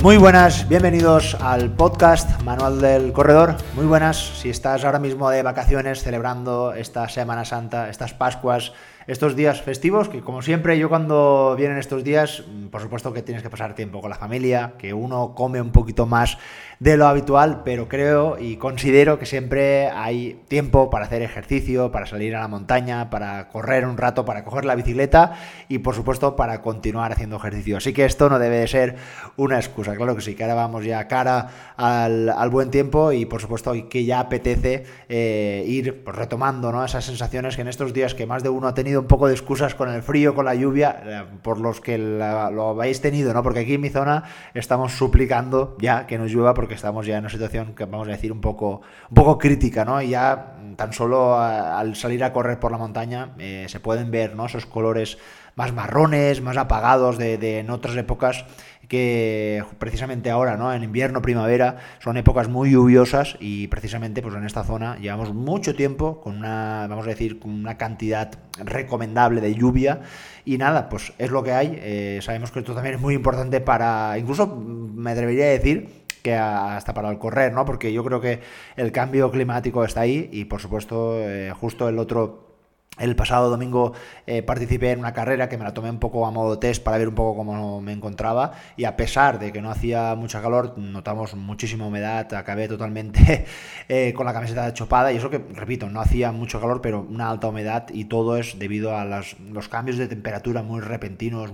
Muy buenas, bienvenidos al podcast Manual del Corredor. Muy buenas, si estás ahora mismo de vacaciones celebrando esta Semana Santa, estas Pascuas, estos días festivos, que como siempre yo cuando vienen estos días, por supuesto que tienes que pasar tiempo con la familia, que uno come un poquito más de lo habitual, pero creo y considero que siempre hay tiempo para hacer ejercicio, para salir a la montaña, para correr un rato, para coger la bicicleta y por supuesto para continuar haciendo ejercicio. Así que esto no debe de ser una excusa, claro que sí, que ahora vamos ya cara al buen tiempo y por supuesto que ya apetece ir pues, retomando, ¿no?, esas sensaciones que en estos días que más de uno ha tenido un poco de excusas con el frío, con la lluvia, por los que lo habéis tenido, ¿no? Porque aquí en mi zona estamos suplicando ya que nos llueva porque estamos ya en una situación que vamos a decir un poco crítica, ¿no? Y ya tan solo al salir a correr por la montaña se pueden ver, ¿no?, esos colores más marrones, más apagados de en otras épocas que precisamente ahora, ¿no?, en invierno, primavera, son épocas muy lluviosas y precisamente pues en esta zona llevamos mucho tiempo con una, vamos a decir, con una cantidad recomendable de lluvia y nada, pues es lo que hay. Sabemos que esto también es muy importante para, incluso me atrevería a decir, que hasta para el correr, ¿no? Porque yo creo que el cambio climático está ahí y por supuesto justo el pasado domingo participé en una carrera que me la tomé un poco a modo test para ver un poco cómo me encontraba y a pesar de que no hacía mucha calor, notamos muchísima humedad, acabé totalmente con la camiseta chopada y eso que, repito, no hacía mucho calor pero una alta humedad y todo es debido a los cambios de temperatura muy repentinos,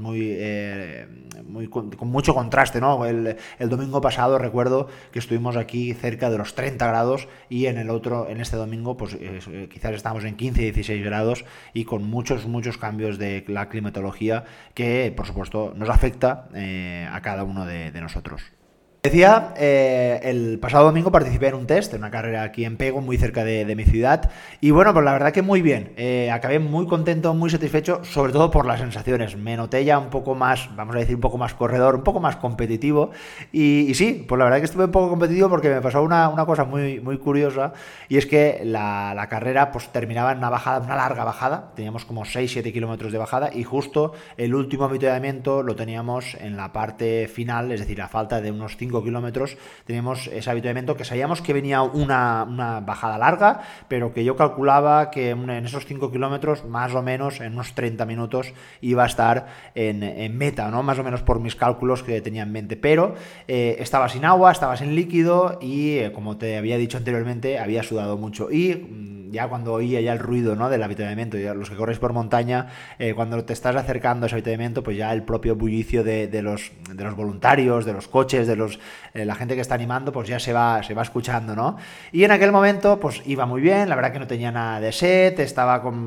con mucho contraste, ¿no? El domingo pasado recuerdo que estuvimos aquí cerca de los 30 grados y en este domingo pues quizás estamos en 15, 16 grados y con muchos cambios de la climatología que por supuesto nos afecta a cada uno de nosotros. Decía, el pasado domingo participé en un test, en una carrera aquí en Pego, muy cerca de mi ciudad, y bueno, pues la verdad que muy bien, acabé muy contento, muy satisfecho, sobre todo por las sensaciones, me noté ya un poco más, vamos a decir, un poco más corredor, un poco más competitivo, y sí, pues la verdad que estuve un poco competitivo porque me pasó una cosa muy curiosa, y es que la carrera pues terminaba en una larga bajada, teníamos como 6-7 kilómetros de bajada, y justo el último avituallamiento lo teníamos en la parte final, es decir, a falta de unos 5 kilómetros, teníamos ese avituallamiento que sabíamos que venía una bajada larga, pero que yo calculaba que en esos 5 kilómetros, más o menos en unos 30 minutos, iba a estar en meta, ¿no? Más o menos por mis cálculos que tenía en mente, pero estaba sin agua, estaba sin líquido y como te había dicho anteriormente, había sudado mucho y ya cuando oía ya el ruido, ¿no?, del avituallamiento, ya los que corres por montaña, cuando te estás acercando a ese avituallamiento, pues ya el propio bullicio de los voluntarios, de los coches, de la gente que está animando, pues ya se va escuchando, ¿no? Y en aquel momento, pues iba muy bien, la verdad que no tenía nada de sed, estaba con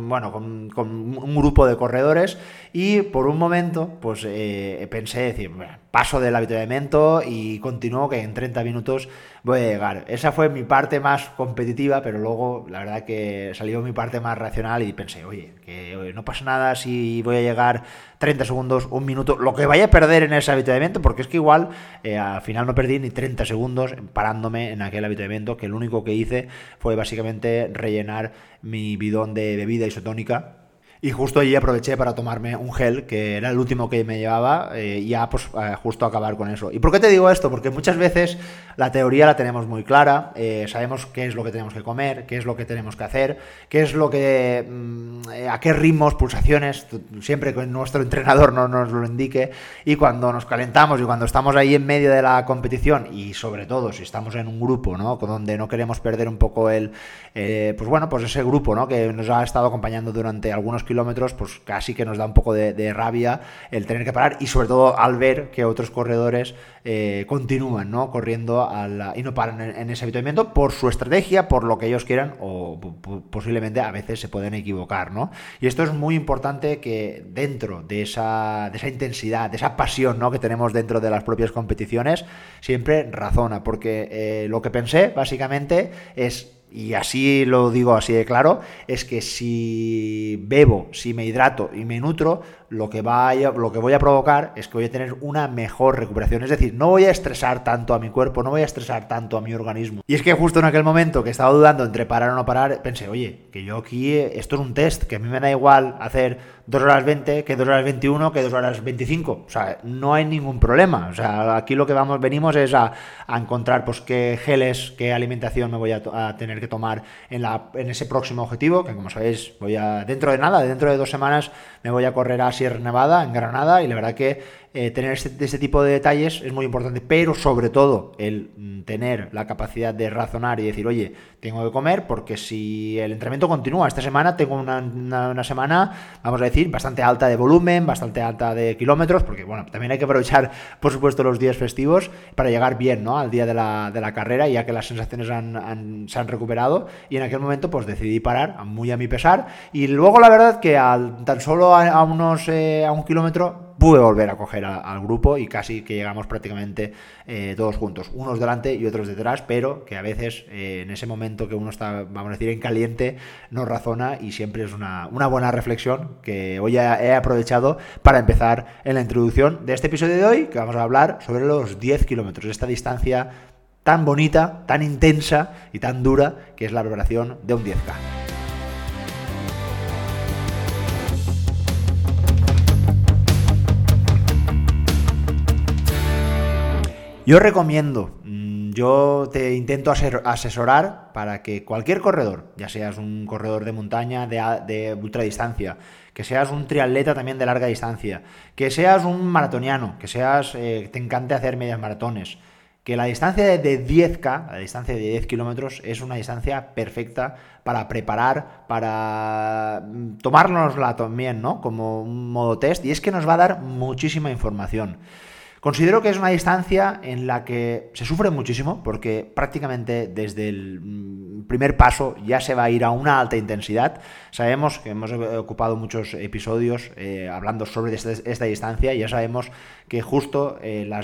un grupo de corredores y por un momento, pues pensé decir, bueno, paso del avituallamiento y continúo que en 30 minutos voy a llegar. Esa fue mi parte más competitiva, pero luego la verdad que salió mi parte más racional y pensé, oye, que no pasa nada si voy a llegar 30 segundos, un minuto, lo que vaya a perder en ese avituallamiento, porque es que igual al final no perdí ni 30 segundos parándome en aquel avituallamiento, que lo único que hice fue básicamente rellenar mi bidón de bebida isotónica. Y justo allí aproveché para tomarme un gel, que era el último que me llevaba, y ya pues justo acabar con eso. ¿Y por qué te digo esto? Porque muchas veces la teoría la tenemos muy clara, sabemos qué es lo que tenemos que comer, qué es lo que tenemos que hacer, qué es lo que a qué ritmos, pulsaciones, siempre que nuestro entrenador no nos lo indique, y cuando nos calentamos y cuando estamos ahí en medio de la competición, y sobre todo si estamos en un grupo, ¿no?, donde no queremos perder un poco pues ese grupo, ¿no?, que nos ha estado acompañando durante algunos kilómetros, pues casi que nos da un poco de rabia el tener que parar y sobre todo al ver que otros corredores continúan, ¿no?, corriendo y no paran en ese avituallamiento por su estrategia, por lo que ellos quieran o posiblemente a veces se pueden equivocar, ¿no? Y esto es muy importante que dentro de esa intensidad, de esa pasión, ¿no?, que tenemos dentro de las propias competiciones, siempre razona, porque lo que pensé básicamente es, y así lo digo así de claro, es que si bebo, si me hidrato y me nutro, lo que voy a provocar es que voy a tener una mejor recuperación. Es decir, no voy a estresar tanto a mi cuerpo, no voy a estresar tanto a mi organismo. Y es que justo en aquel momento que estaba dudando entre parar o no parar, pensé, oye, que yo aquí, esto es un test, que a mí me da igual hacer 2 horas 20 que 2 horas 21 que 2 horas 25. O sea, no hay ningún problema. O sea, aquí lo que venimos es a encontrar pues qué geles, qué alimentación me voy a tener que tomar en ese próximo objetivo, que como sabéis, dentro de 2 semanas me voy a correr a Sierra Nevada, en Granada, y la verdad que tener este tipo de detalles es muy importante, pero sobre todo el tener la capacidad de razonar y decir, oye, tengo que comer porque si el entrenamiento continúa, esta semana tengo una semana, vamos a decir, bastante alta de volumen, bastante alta de kilómetros, porque bueno, también hay que aprovechar, por supuesto, los días festivos para llegar bien, ¿no?, al día de la carrera, ya que las sensaciones se han recuperado, y en aquel momento pues decidí parar, muy a mi pesar, y luego la verdad que tan solo a un kilómetro pude volver a coger al grupo y casi que llegamos prácticamente todos juntos, unos delante y otros detrás, pero que a veces en ese momento que uno está, vamos a decir, en caliente, no razona, y siempre es una buena reflexión que hoy he aprovechado para empezar en la introducción de este episodio de hoy, que vamos a hablar sobre los 10 kilómetros, esta distancia tan bonita, tan intensa y tan dura que es la preparación de un 10K. Yo recomiendo, yo te intento asesorar para que cualquier corredor, ya seas un corredor de montaña, de ultradistancia, que seas un triatleta también de larga distancia, que seas un maratoniano, que te encante hacer medias maratones, que la distancia de 10K, la distancia de 10 kilómetros, es una distancia perfecta para preparar, para tomárnosla también, ¿no?, como un modo test, y es que nos va a dar muchísima información. Considero que es una distancia en la que se sufre muchísimo porque prácticamente desde el primer paso ya se va a ir a una alta intensidad. Sabemos que hemos ocupado muchos episodios hablando sobre esta distancia, y ya sabemos que justo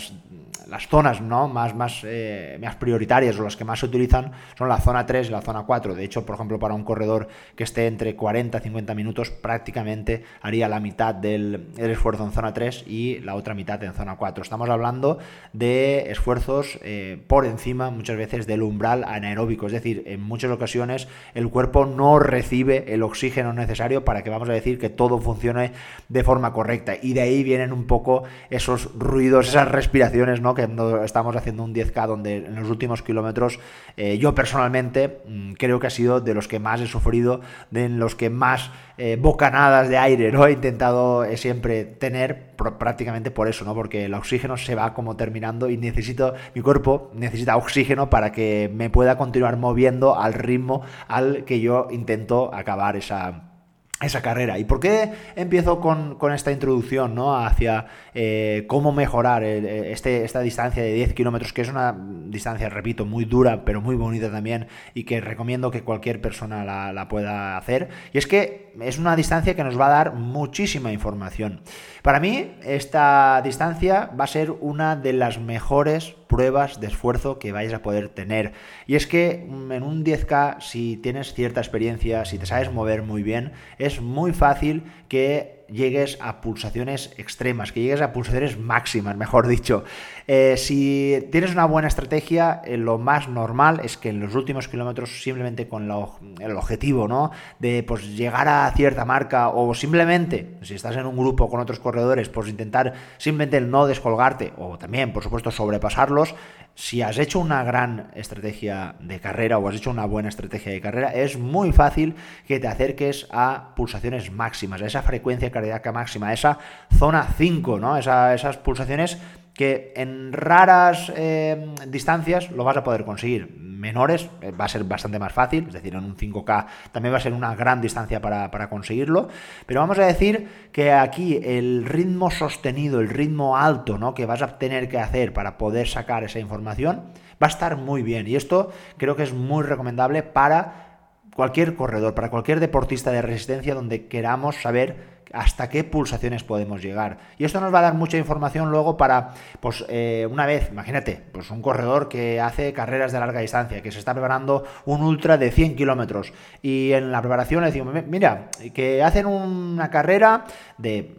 las zonas, ¿no?, más prioritarias o las que más se utilizan son la zona 3 y la zona 4. De hecho, por ejemplo, para un corredor que esté entre 40 y 50 minutos, prácticamente haría la mitad del esfuerzo en zona 3 y la otra mitad en zona 4. Estamos hablando de esfuerzos por encima muchas veces del umbral anaeróbico, es decir, en muchas ocasiones el cuerpo no recibe el oxígeno necesario para que, vamos a decir, que todo funcione de forma correcta, y de ahí vienen un poco esos ruidos, esas respiraciones, ¿no?, que estamos haciendo un 10K donde en los últimos kilómetros yo personalmente creo que ha sido de los que más he sufrido, de los que más bocanadas de aire, ¿no?, he intentado siempre tener, prácticamente por eso, ¿no?, porque el oxígeno se va como terminando y mi cuerpo necesita oxígeno para que me pueda continuar moviendo al ritmo al que yo intento acabar esa carrera. ¿Y por qué empiezo con esta introducción, ¿no?, hacia cómo mejorar esta distancia de 10 kilómetros, que es una distancia, repito, muy dura, pero muy bonita también, y que recomiendo que cualquier persona la pueda hacer? Y es que es una distancia que nos va a dar muchísima información. Para mí, esta distancia va a ser una de las mejores pruebas de esfuerzo que vais a poder tener. Y es que en un 10K, si tienes cierta experiencia, si te sabes mover muy bien, es muy fácil que llegues a pulsaciones extremas, que llegues a pulsaciones máximas, mejor dicho. Si tienes una buena estrategia, lo más normal es que en los últimos kilómetros, simplemente con el objetivo, ¿no?, de pues llegar a cierta marca, o simplemente, si estás en un grupo con otros corredores, pues intentar simplemente el no descolgarte, o también, por supuesto, sobrepasarlos. Si has hecho una gran estrategia de carrera o has hecho una buena estrategia de carrera, es muy fácil que te acerques a pulsaciones máximas, a esa frecuencia cardíaca máxima, a esa zona 5, ¿no?, esas pulsaciones que en raras distancias lo vas a poder conseguir. Menores va a ser bastante más fácil, es decir, en un 5K también va a ser una gran distancia para conseguirlo, pero vamos a decir que aquí el ritmo sostenido, el ritmo alto, ¿no?, que vas a tener que hacer para poder sacar esa información va a estar muy bien, y esto creo que es muy recomendable para cualquier corredor, para cualquier deportista de resistencia donde queramos saber hasta qué pulsaciones podemos llegar. Y esto nos va a dar mucha información luego para, pues una vez, imagínate, pues un corredor que hace carreras de larga distancia, que se está preparando un ultra de 100 kilómetros y en la preparación le decimos, mira, que hacen una carrera de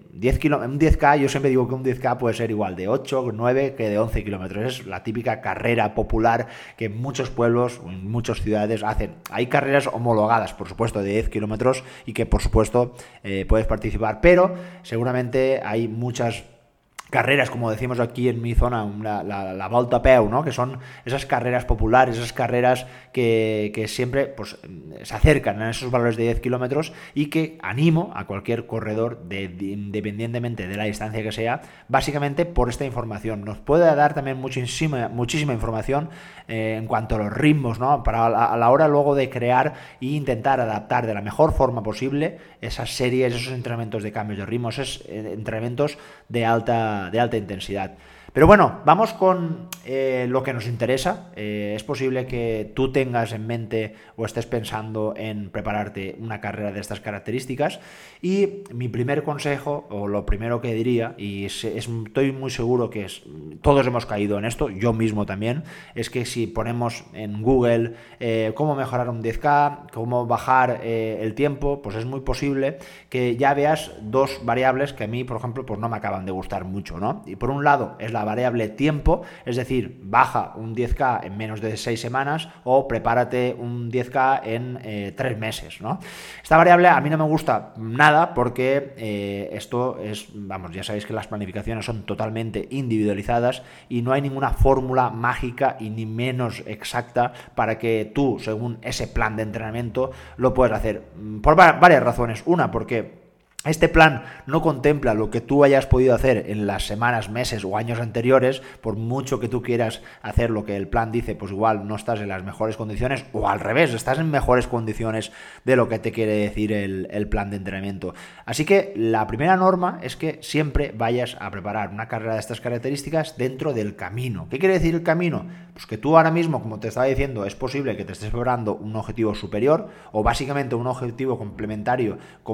10K, yo siempre digo que un 10K puede ser igual de 8, 9 que de 11 kilómetros. Es la típica carrera popular que en muchos pueblos, en muchas ciudades hacen. Hay carreras homologadas, por supuesto, de 10 kilómetros y que, por supuesto, puedes participar, pero seguramente hay muchas carreras, como decimos aquí en mi zona, la Volta a Peu, ¿no? Que son esas carreras populares, esas carreras que siempre pues, se acercan a esos valores de 10 kilómetros y que animo a cualquier corredor, independientemente de la distancia que sea, básicamente por esta información. Nos puede dar también muchísima información en cuanto a los ritmos, ¿no? Para a la hora luego de crear e intentar adaptar de la mejor forma posible esas series, esos entrenamientos de cambios de ritmos, esos entrenamientos de alta intensidad. Pero bueno, vamos con lo que nos interesa. Es posible que tú tengas en mente o estés pensando en prepararte una carrera de estas características y mi primer consejo, o lo primero que diría, y estoy muy seguro que todos hemos caído en esto, yo mismo también, es que si ponemos en Google cómo mejorar un 10K, cómo bajar el tiempo, pues es muy posible que ya veas dos variables que a mí, por ejemplo, pues no me acaban de gustar mucho, ¿no? Y por un lado es la variable tiempo, es decir, baja un 10K en menos de 6 semanas o prepárate un 10K en 3 meses, ¿no? Esta variable a mí no me gusta nada porque esto es, vamos, ya sabéis que las planificaciones son totalmente individualizadas y no hay ninguna fórmula mágica y ni menos exacta para que tú, según ese plan de entrenamiento, lo puedas hacer. Por varias razones. Una, porque este plan no contempla lo que tú hayas podido hacer en las semanas, meses o años anteriores. Por mucho que tú quieras hacer lo que el plan dice, pues igual no estás en las mejores condiciones, o al revés, estás en mejores condiciones de lo que te quiere decir el plan de entrenamiento. Así que la primera norma es que siempre vayas a preparar una carrera de estas características dentro del camino. ¿Qué quiere decir el camino? Pues que tú ahora mismo, como te estaba diciendo, es posible que te estés preparando un objetivo superior o básicamente un objetivo complementario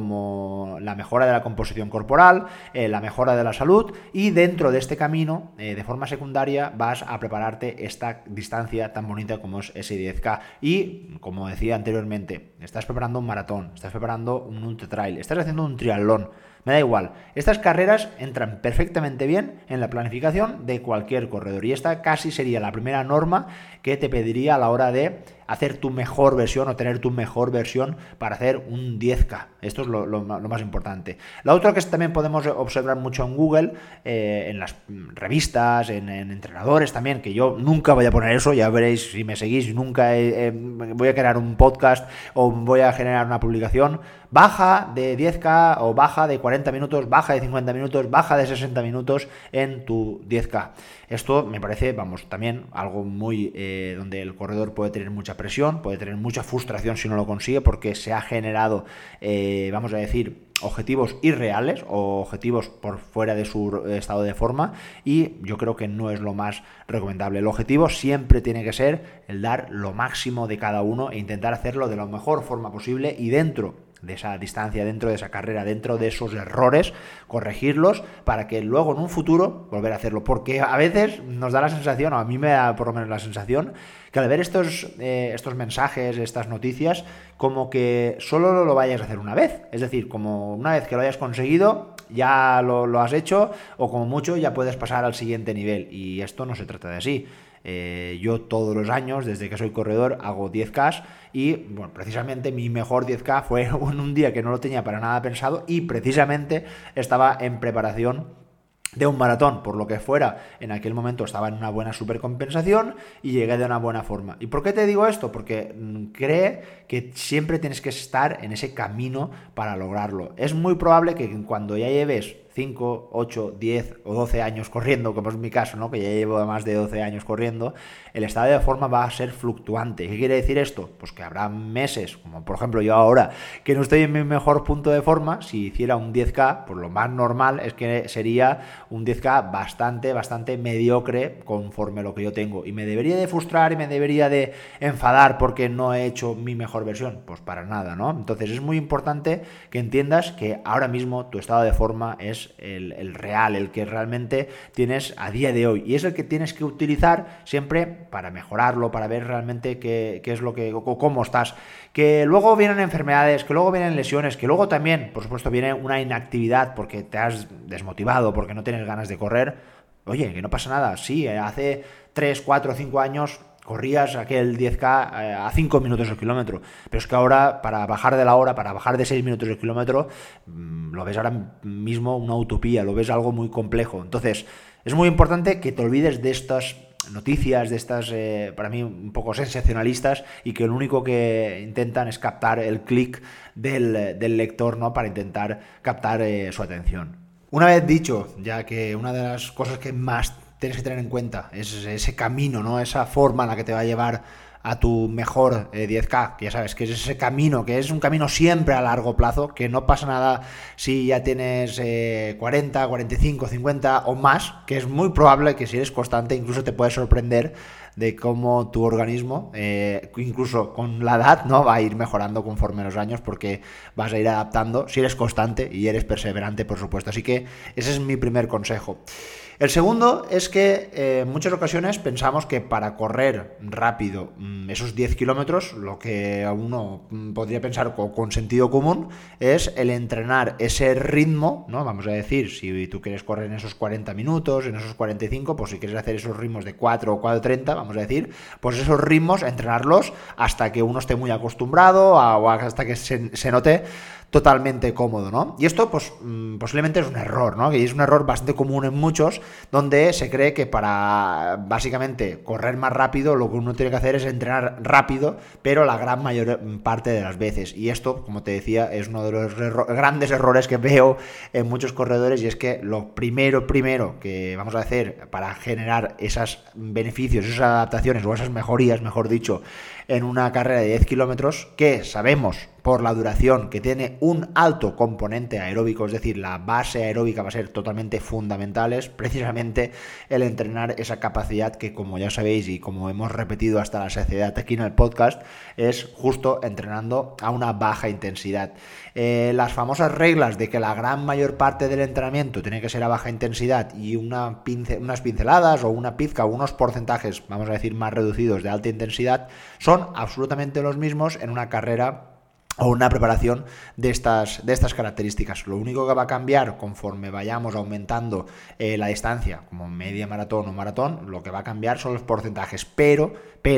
como la mejora de la composición corporal, la mejora de la salud, y dentro de este camino, de forma secundaria, vas a prepararte esta distancia tan bonita como es ese 10K. Y, como decía anteriormente, estás preparando un maratón, estás preparando un ultra trail, estás haciendo un triatlón. Me da igual. Estas carreras entran perfectamente bien en la planificación de cualquier corredor y esta casi sería la primera norma que te pediría a la hora de hacer tu mejor versión o tener tu mejor versión para hacer un 10K. Esto es lo más importante. La otra que también podemos observar mucho en Google, en las revistas, en entrenadores también, que yo nunca voy a poner eso, ya veréis si me seguís, nunca voy a crear un podcast o voy a generar una publicación. Baja de 10K o baja de 40 minutos, baja de 50 minutos, baja de 60 minutos en tu 10K. Esto me parece, vamos, también algo muy donde el corredor puede tener mucha presión, puede tener mucha frustración si no lo consigue, porque se ha generado, vamos a decir, objetivos irreales o objetivos por fuera de su estado de forma, y yo creo que no es lo más recomendable. El objetivo siempre tiene que ser el dar lo máximo de cada uno e intentar hacerlo de la mejor forma posible y dentro de esa distancia, dentro de esa carrera, dentro de esos errores, corregirlos para que luego en un futuro volver a hacerlo. Porque a veces nos da la sensación, o a mí me da por lo menos la sensación, que al ver estos mensajes, estas noticias, como que solo lo vayas a hacer una vez. Es decir, como una vez que lo hayas conseguido, ya lo has hecho, o como mucho ya puedes pasar al siguiente nivel. Y esto no se trata de así. Yo todos los años, desde que soy corredor, hago 10K y bueno, precisamente mi mejor 10K fue en un día que no lo tenía para nada pensado y precisamente estaba en preparación de un maratón, por lo que fuera, en aquel momento estaba en una buena supercompensación y llegué de una buena forma. ¿Y por qué te digo esto? Porque cree que siempre tienes que estar en ese camino para lograrlo. Es muy probable que cuando ya lleves 5, 8, 10 o 12 años corriendo, como es mi caso, ¿no? Que ya llevo más de 12 años corriendo, el estado de forma va a ser fluctuante. ¿Qué quiere decir esto? Pues que habrá meses, como por ejemplo yo ahora, que no estoy en mi mejor punto de forma. Si hiciera un 10K, pues lo más normal es que sería un 10K bastante mediocre conforme lo que yo tengo. Y me debería de frustrar y me debería de enfadar porque no he hecho mi mejor versión. Pues para nada, ¿no? Entonces es muy importante que entiendas que ahora mismo tu estado de forma es el real, el que realmente tienes a día de hoy. Y es el que tienes que utilizar siempre para mejorarlo, para ver realmente qué es lo que, cómo estás. Que luego vienen enfermedades, que luego vienen lesiones, que luego también, por supuesto, viene una inactividad porque te has desmotivado, porque no tienes ganas de correr. Oye, que no pasa nada. Sí, hace 3, 4, 5 años corrías aquel 10K a 5 minutos el kilómetro, pero es que ahora para bajar de la hora, para bajar de 6 minutos el kilómetro, lo ves ahora mismo una utopía, lo ves algo muy complejo. Entonces es muy importante que te olvides de estas noticias, de estas para mí un poco sensacionalistas, y que lo único que intentan es captar el clic del lector, ¿no? Para intentar captar su atención. Una vez dicho, ya que una de las cosas que más tienes que tener en cuenta es ese camino, ¿no? Esa forma en la que te va a llevar a tu mejor 10K, que ya sabes que es ese camino, que es un camino siempre a largo plazo, que no pasa nada si ya tienes 40, 45, 50 o más, que es muy probable que si eres constante incluso te puedes sorprender de cómo tu organismo, incluso con la edad, ¿no? Va a ir mejorando conforme los años, porque vas a ir adaptando si eres constante y eres perseverante, por supuesto. Así que ese es mi primer consejo. El segundo es que en muchas ocasiones pensamos que para correr rápido esos 10 kilómetros, lo que uno podría pensar con sentido común es el entrenar ese ritmo, ¿no? Vamos a decir, si tú quieres correr en esos 40 minutos, en esos 45, pues si quieres hacer esos ritmos de 4 o 4:30, vamos a decir, pues esos ritmos, entrenarlos hasta que uno esté muy acostumbrado o hasta que se note totalmente cómodo, ¿no? Y esto, pues, posiblemente es un error, ¿no? Y es un error bastante común en muchos, donde se cree que para, básicamente, correr más rápido, lo que uno tiene que hacer es entrenar rápido, pero la gran mayor parte de las veces. Y esto, como te decía, es uno de los grandes errores que veo en muchos corredores, y es que lo primero que vamos a hacer para generar esos beneficios, esas adaptaciones o esas mejorías, mejor dicho, en una carrera de 10 kilómetros, que sabemos por la duración que tiene un alto componente aeróbico, es decir, la base aeróbica va a ser totalmente fundamental, es precisamente el entrenar esa capacidad que, como ya sabéis y como hemos repetido hasta la saciedad aquí en el podcast, es justo entrenando a una baja intensidad. Las famosas reglas de que la gran mayor parte del entrenamiento tiene que ser a baja intensidad y unas pinceladas o una pizca o unos porcentajes, vamos a decir, más reducidos de alta intensidad, son absolutamente los mismos en una carrera o una preparación de estas características. Lo único que va a cambiar conforme vayamos aumentando la distancia, como media maratón o maratón, lo que va a cambiar son los porcentajes, pero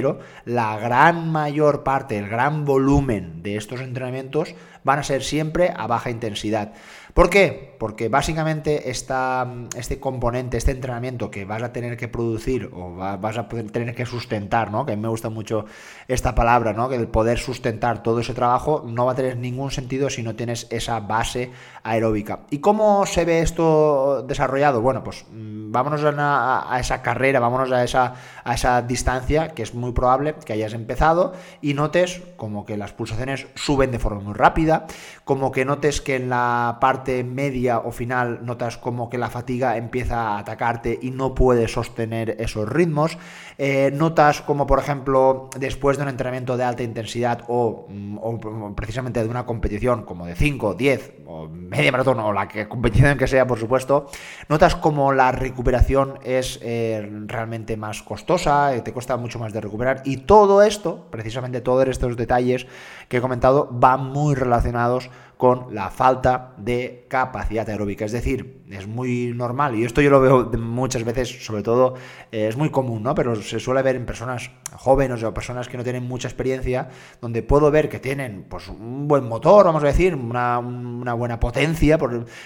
la gran mayor parte, el gran volumen de estos entrenamientos van a ser siempre a baja intensidad. ¿Por qué? Porque básicamente este componente, este entrenamiento que vas a tener que producir o vas a tener que sustentar, ¿no? Que a mí me gusta mucho esta palabra, ¿no? Que el poder sustentar todo ese trabajo no va a tener ningún sentido si no tienes esa base aeróbica. ¿Y cómo se ve esto desarrollado? Bueno, pues vámonos a esa carrera, vámonos a esa distancia, que es muy probable que hayas empezado y notes como que las pulsaciones suben de forma muy rápida, como que notes que en la parte media o final notas como que la fatiga empieza a atacarte y no puedes sostener esos ritmos, notas como, por ejemplo, después de un entrenamiento de alta intensidad o precisamente de una competición como de 5, 10 o media maratón o la competición que sea, por supuesto, notas como la recuperación es realmente más costosa, te cuesta mucho más de recuperar, y todo esto, precisamente todos estos detalles que he comentado, van muy relacionados con la falta de capacidad aeróbica. Es decir, es muy normal, y esto yo lo veo muchas veces, sobre todo es muy común, ¿no? Pero se suele ver en personas jóvenes o personas que no tienen mucha experiencia, donde puedo ver que tienen pues un buen motor, vamos a decir, una buena potencia,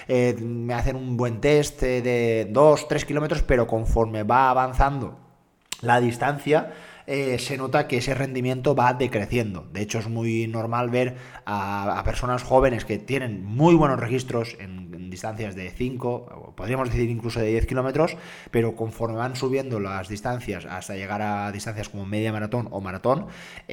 me hacen un buen test de 2-3 kilómetros, pero conforme va avanzando la distancia, se nota que ese rendimiento va decreciendo. De hecho, es muy normal ver a personas jóvenes que tienen muy buenos registros en distancias de 5, o podríamos decir incluso de 10 kilómetros, pero conforme van subiendo las distancias hasta llegar a distancias como media maratón o maratón,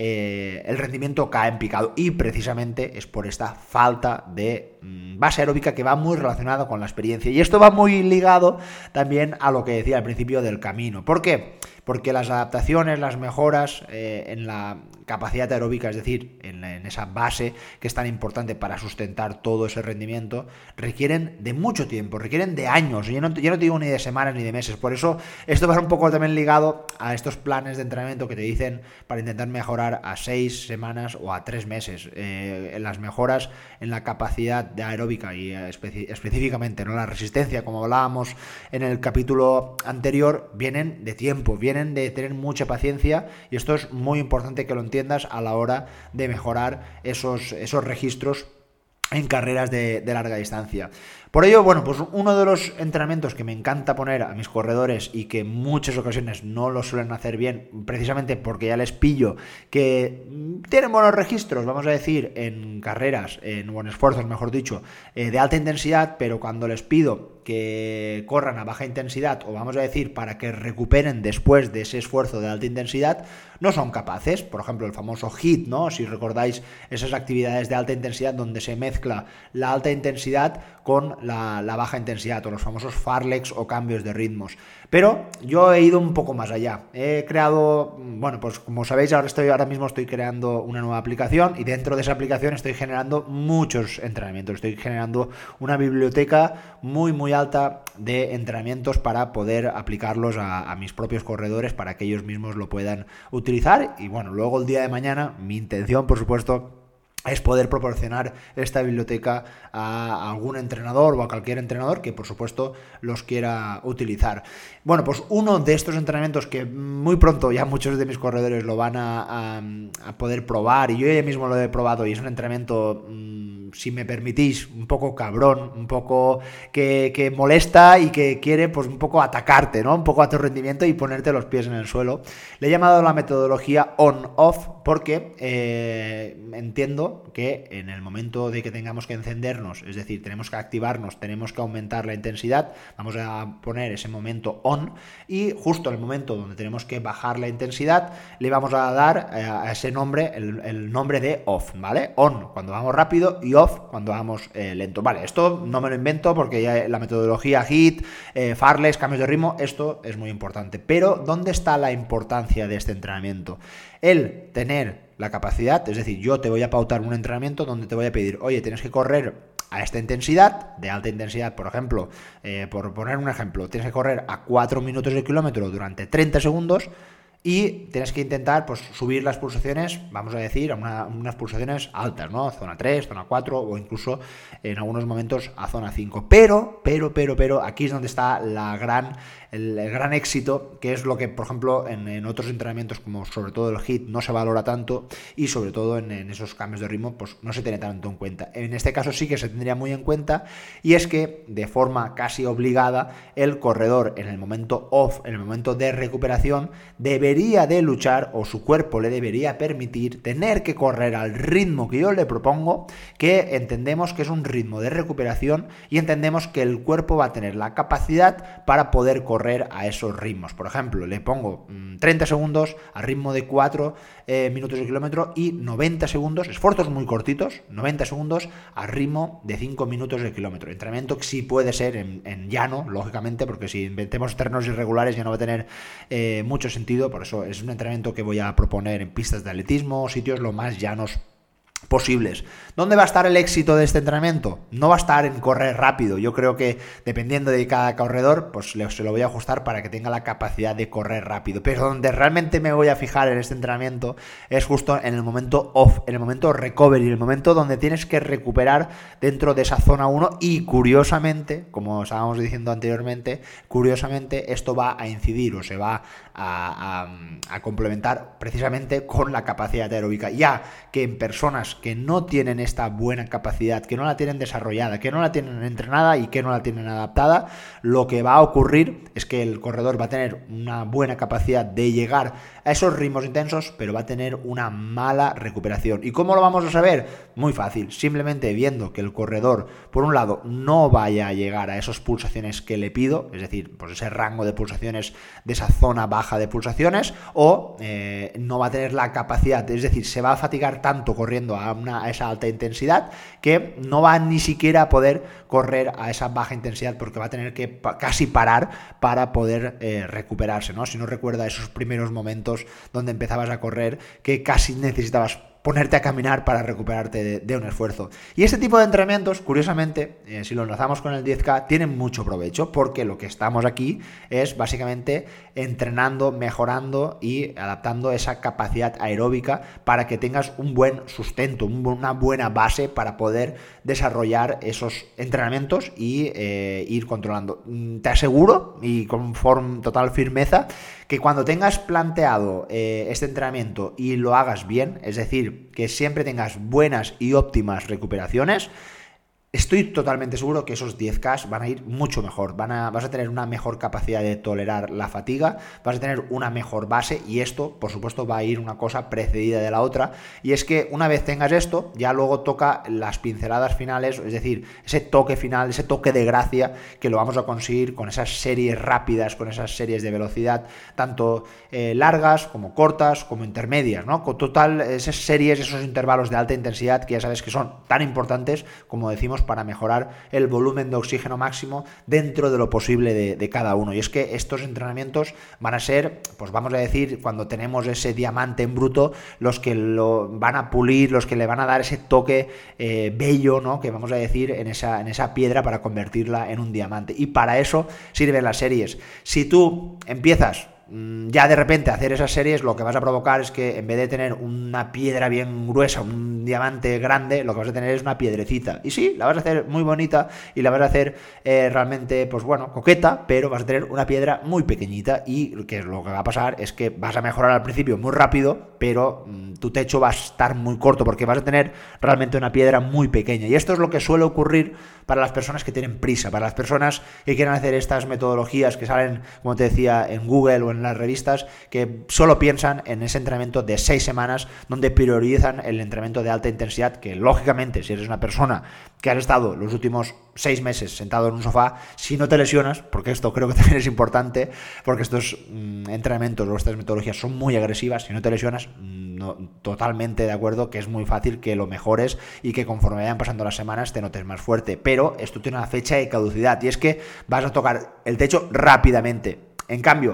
el rendimiento cae en picado, y precisamente es por esta falta de base aeróbica que va muy relacionada con la experiencia. Y esto va muy ligado también a lo que decía al principio del camino. ¿Por qué? Porque las adaptaciones, las mejoras en la capacidad aeróbica, es decir, en esa base que es tan importante para sustentar todo ese rendimiento, requieren de mucho tiempo, requieren de años. Yo no te digo ni de semanas ni de meses. Por eso esto va un poco también ligado a estos planes de entrenamiento que te dicen para intentar mejorar a 6 semanas o a 3 meses. Las mejoras en la capacidad de aeróbica y específicamente, ¿no?, la resistencia, como hablábamos en el capítulo anterior, vienen de tiempo, vienen de tener mucha paciencia, y esto es muy importante que lo entiendas a la hora de mejorar esos registros en carreras de larga distancia. Por ello, bueno, pues uno de los entrenamientos que me encanta poner a mis corredores y que en muchas ocasiones no lo suelen hacer bien, precisamente porque ya les pillo que tienen buenos registros, vamos a decir, en carreras, en buenos esfuerzos, mejor dicho, de alta intensidad, pero cuando les pido que corran a baja intensidad, o vamos a decir, para que recuperen después de ese esfuerzo de alta intensidad, no son capaces. Por ejemplo, el famoso HIIT, ¿no? Si recordáis esas actividades de alta intensidad donde se mezcla la alta intensidad con la baja intensidad, o los famosos farlex o cambios de ritmos. Pero yo he ido un poco más allá. He creado, bueno, pues como sabéis, ahora mismo estoy creando una nueva aplicación, y dentro de esa aplicación estoy generando muchos entrenamientos. Estoy generando una biblioteca muy alta de entrenamientos para poder aplicarlos a mis propios corredores, para que ellos mismos lo puedan utilizar. Y bueno, luego el día de mañana, mi intención, por supuesto, es poder proporcionar esta biblioteca a algún entrenador o a cualquier entrenador que, por supuesto, los quiera utilizar. Bueno, pues uno de estos entrenamientos que muy pronto ya muchos de mis corredores lo van a poder probar, y yo ya mismo lo he probado, y es un entrenamiento, si me permitís, un poco cabrón, un poco que molesta y que quiere pues un poco atacarte, ¿no? Un poco a tu rendimiento y ponerte los pies en el suelo. Le he llamado la metodología on-off porque entiendo que en el momento de que tengamos que encendernos, es decir, tenemos que activarnos, tenemos que aumentar la intensidad, vamos a poner ese momento on, y justo en el momento donde tenemos que bajar la intensidad le vamos a dar a ese nombre el nombre de off, ¿vale? On cuando vamos rápido y off cuando vamos lento. Vale, esto no me lo invento porque ya la metodología HIIT, farlex, cambios de ritmo, esto es muy importante. Pero ¿dónde está la importancia de este entrenamiento? El tener la capacidad, es decir, yo te voy a pautar un entrenamiento donde te voy a pedir, oye, tienes que correr a esta intensidad, de alta intensidad, por ejemplo, por poner un ejemplo, tienes que correr a 4 minutos el kilómetro durante 30 segundos, y tienes que intentar pues subir las pulsaciones, vamos a decir, a unas pulsaciones altas, ¿no? Zona 3, zona 4, o incluso en algunos momentos a zona 5. Pero, aquí es donde está el gran éxito, que es lo que, por ejemplo, en otros entrenamientos, como sobre todo el HIIT, no se valora tanto, y sobre todo en esos cambios de ritmo, pues no se tiene tanto en cuenta. En este caso sí que se tendría muy en cuenta, y es que de forma casi obligada, el corredor en el momento off, en el momento de recuperación, debería de luchar, o su cuerpo le debería permitir tener que correr al ritmo que yo le propongo, que entendemos que es un ritmo de recuperación, y entendemos que el cuerpo va a tener la capacidad para poder correr a esos ritmos. Por ejemplo, le pongo 30 segundos a ritmo de 4 minutos de kilómetro, y 90 segundos, esfuerzos muy cortitos, 90 segundos a ritmo de 5 minutos de kilómetro. Entrenamiento que sí puede ser en llano, lógicamente, porque si inventemos terrenos irregulares ya no va a tener mucho sentido. Por eso es un entrenamiento que voy a proponer en pistas de atletismo, sitios lo más llanos posibles. ¿Dónde va a estar el éxito de este entrenamiento? No va a estar en correr rápido. Yo creo que dependiendo de cada corredor, pues se lo voy a ajustar para que tenga la capacidad de correr rápido. Pero donde realmente me voy a fijar en este entrenamiento es justo en el momento off, en el momento recovery, en el momento donde tienes que recuperar dentro de esa zona 1, y curiosamente, como estábamos diciendo anteriormente, esto va a incidir, o se va a complementar precisamente con la capacidad aeróbica, ya que en personas que no tienen esta buena capacidad, que no la tienen desarrollada, que no la tienen entrenada y que no la tienen adaptada, lo que va a ocurrir es que el corredor va a tener una buena capacidad de llegar a esos ritmos intensos, pero va a tener una mala recuperación. ¿Y cómo lo vamos a saber? Muy fácil, simplemente viendo que el corredor, por un lado, no vaya a llegar a esas pulsaciones que le pido, es decir, pues ese rango de pulsaciones de esa zona baja de pulsaciones, o no va a tener la capacidad, es decir, se va a fatigar tanto corriendo a esa alta intensidad que no va ni siquiera a poder correr a esa baja intensidad porque va a tener que casi parar para poder recuperarse, ¿no? Si no recuerda esos primeros momentos donde empezabas a correr que casi necesitabas ponerte a caminar para recuperarte de un esfuerzo. Y este tipo de entrenamientos, curiosamente, si lo enlazamos con el 10K, tienen mucho provecho porque lo que estamos aquí es básicamente entrenando, mejorando y adaptando esa capacidad aeróbica para que tengas un buen sustento, una buena base para poder desarrollar esos entrenamientos y ir controlando. Te aseguro, y con total firmeza, que cuando tengas planteado este entrenamiento y lo hagas bien, es decir, que siempre tengas buenas y óptimas recuperaciones, estoy totalmente seguro que esos 10K van a ir mucho mejor, vas a tener una mejor capacidad de tolerar la fatiga, vas a tener una mejor base y esto, por supuesto, va a ir una cosa precedida de la otra y es que una vez tengas esto, ya luego toca las pinceladas finales, es decir, ese toque final, ese toque de gracia que lo vamos a conseguir con esas series rápidas, con esas series de velocidad, tanto largas como cortas, como intermedias, ¿no? Con total, esas series, esos intervalos de alta intensidad que ya sabes que son tan importantes, como decimos, para mejorar el volumen de oxígeno máximo dentro de lo posible de cada uno. Y es que estos entrenamientos van a ser, pues vamos a decir, cuando tenemos ese diamante en bruto, los que lo van a pulir, los que le van a dar ese toque bello, ¿no? Que vamos a decir en esa piedra para convertirla en un diamante. Y para eso sirven las series. Si tú empiezas ya de repente hacer esas series, lo que vas a provocar es que en vez de tener una piedra bien gruesa, un diamante grande, lo que vas a tener es una piedrecita. Y sí, la vas a hacer muy bonita y la vas a hacer realmente, pues bueno, coqueta, pero vas a tener una piedra muy pequeñita y lo que va a pasar es que vas a mejorar al principio muy rápido, pero tu techo va a estar muy corto porque vas a tener realmente una piedra muy pequeña. Y esto es lo que suele ocurrir para las personas que tienen prisa, para las personas que quieren hacer estas metodologías que salen, como te decía, en Google o en las revistas, que solo piensan en ese entrenamiento de 6 semanas donde priorizan el entrenamiento de alta intensidad, que lógicamente si eres una persona que has estado los últimos 6 meses sentado en un sofá, si no te lesionas, porque esto creo que también es importante, porque estos entrenamientos o estas metodologías son muy agresivas, si no te lesionas, totalmente de acuerdo que es muy fácil que lo mejores y que conforme vayan pasando las semanas te notes más fuerte, pero esto tiene una fecha de caducidad y es que vas a tocar el techo rápidamente. En cambio,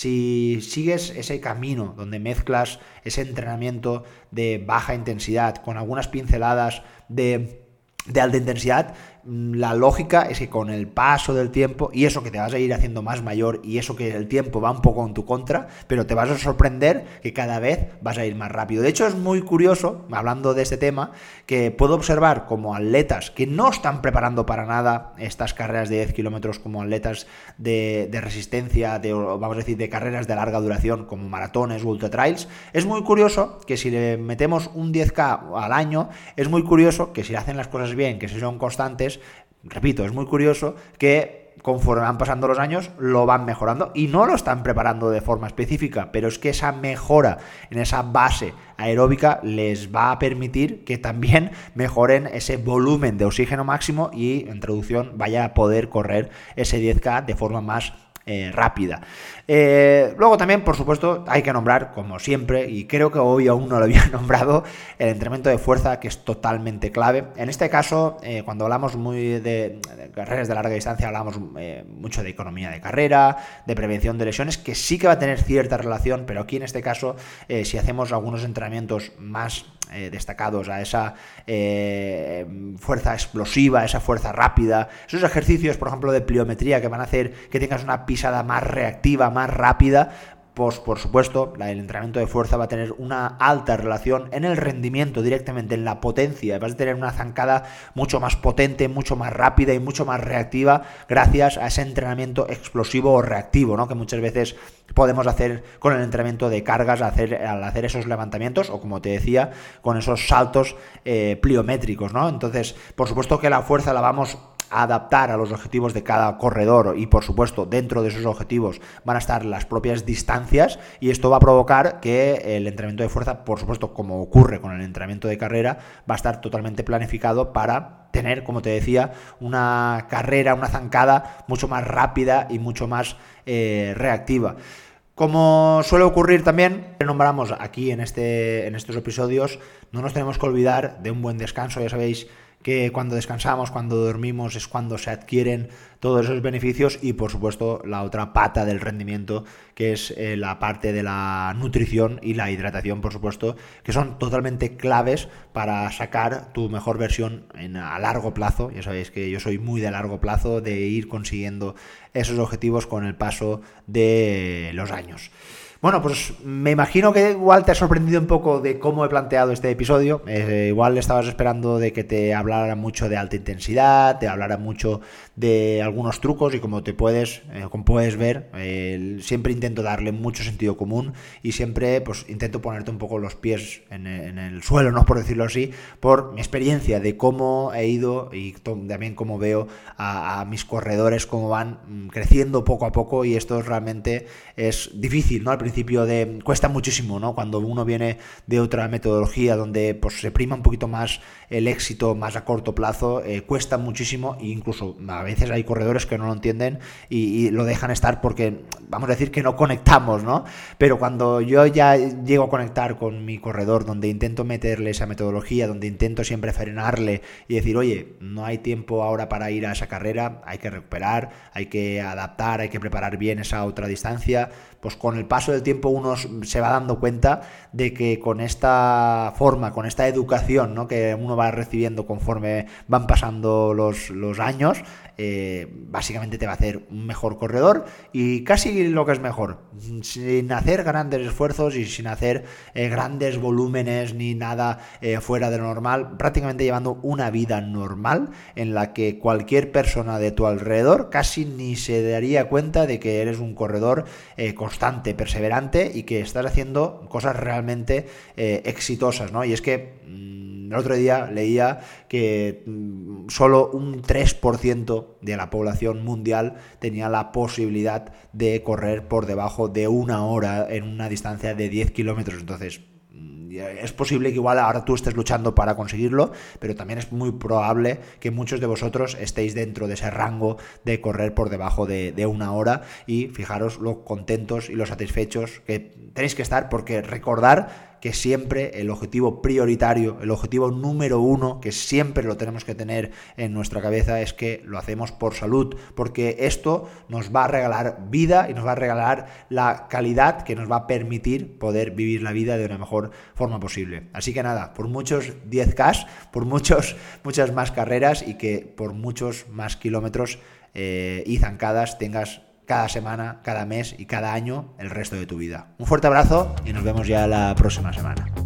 si sigues ese camino donde mezclas ese entrenamiento de baja intensidad con algunas pinceladas de alta intensidad, la lógica es que con el paso del tiempo, y eso que te vas a ir haciendo más mayor, y eso que el tiempo va un poco en tu contra, pero te vas a sorprender que cada vez vas a ir más rápido. De hecho, es muy curioso, hablando de este tema, que puedo observar como atletas que no están preparando para nada estas carreras de 10 kilómetros como atletas de resistencia, vamos a decir, de carreras de larga duración como maratones o ultra trails. Es muy curioso que si le metemos un 10K al año, es muy curioso que si hacen las cosas bien, que si son constantes, repito, es muy curioso que conforme van pasando los años lo van mejorando y no lo están preparando de forma específica, pero es que esa mejora en esa base aeróbica les va a permitir que también mejoren ese volumen de oxígeno máximo y en traducción vaya a poder correr ese 10K de forma más rápida. Luego también, por supuesto, hay que nombrar, como siempre, y creo que hoy aún no lo había nombrado, el entrenamiento de fuerza, que es totalmente clave. En este caso, cuando hablamos muy de carreras de larga distancia, hablamos mucho de economía de carrera, de prevención de lesiones, que sí que va a tener cierta relación, pero aquí en este caso, si hacemos algunos entrenamientos más destacados a esa fuerza explosiva, esa fuerza rápida, esos ejercicios, por ejemplo, de pliometría que van a hacer que tengas una pisada más reactiva, más rápida, pues por supuesto, el entrenamiento de fuerza va a tener una alta relación en el rendimiento directamente, en la potencia. Vas a tener una zancada mucho más potente, mucho más rápida y mucho más reactiva gracias a ese entrenamiento explosivo o reactivo, ¿no? Que muchas veces podemos hacer con el entrenamiento de cargas al hacer esos levantamientos o, como te decía, con esos saltos pliométricos, ¿no? Entonces, por supuesto que la fuerza la vamos adaptar a los objetivos de cada corredor y, por supuesto, dentro de esos objetivos van a estar las propias distancias, y esto va a provocar que el entrenamiento de fuerza, por supuesto, como ocurre con el entrenamiento de carrera, va a estar totalmente planificado para tener, como te decía, una carrera, una zancada mucho más rápida y mucho más reactiva. Como suele ocurrir también, nombramos aquí en estos episodios, no nos tenemos que olvidar de un buen descanso. Ya sabéis que cuando descansamos, cuando dormimos, es cuando se adquieren todos esos beneficios, y por supuesto la otra pata del rendimiento, que es la parte de la nutrición y la hidratación, por supuesto, que son totalmente claves para sacar tu mejor versión a largo plazo. Ya sabéis que yo soy muy de largo plazo, de ir consiguiendo esos objetivos con el paso de los años. Bueno, pues me imagino que igual te ha sorprendido un poco de cómo he planteado este episodio. Igual estabas esperando de que te hablara mucho de alta intensidad, te hablara mucho de algunos trucos, y como puedes ver, siempre intento darle mucho sentido común, y siempre pues intento ponerte un poco los pies en el suelo, ¿no? Por decirlo así, por mi experiencia de cómo he ido y también cómo veo a mis corredores, cómo van creciendo poco a poco, y esto realmente es difícil, ¿no? Al principio cuesta muchísimo, ¿no? Cuando uno viene de otra metodología donde pues se prima un poquito más el éxito más a corto plazo, cuesta muchísimo, e incluso a veces hay corredores que no lo entienden y lo dejan estar porque, vamos a decir, que no conectamos, ¿no? Pero cuando yo ya llego a conectar con mi corredor, donde intento meterle esa metodología, donde intento siempre frenarle y decir, oye, no hay tiempo ahora para ir a esa carrera, hay que recuperar, hay que adaptar, hay que preparar bien esa otra distancia, pues con el paso del tiempo uno se va dando cuenta de que con esta forma, con esta educación, ¿no?, que uno va recibiendo conforme van pasando los años, básicamente te va a hacer un mejor corredor, y casi lo que es mejor, sin hacer grandes esfuerzos y sin hacer grandes volúmenes ni nada fuera de lo normal, prácticamente llevando una vida normal en la que cualquier persona de tu alrededor casi ni se daría cuenta de que eres un corredor constante, perseverante, y que estás haciendo cosas realmente exitosas, ¿no? Y es que el otro día leía que solo un 3% de la población mundial tenía la posibilidad de correr por debajo de una hora en una distancia de 10 kilómetros. Entonces, es posible que igual ahora tú estés luchando para conseguirlo, pero también es muy probable que muchos de vosotros estéis dentro de ese rango de correr por debajo de una hora, y fijaros lo contentos y lo satisfechos que tenéis que estar, porque recordar que siempre el objetivo prioritario, el objetivo número uno, que siempre lo tenemos que tener en nuestra cabeza, es que lo hacemos por salud, porque esto nos va a regalar vida y nos va a regalar la calidad que nos va a permitir poder vivir la vida de una mejor forma posible. Así que nada, por muchos 10K, por muchas más carreras, y que por muchos más kilómetros y zancadas tengas cada semana, cada mes y cada año el resto de tu vida. Un fuerte abrazo y nos vemos ya la próxima semana.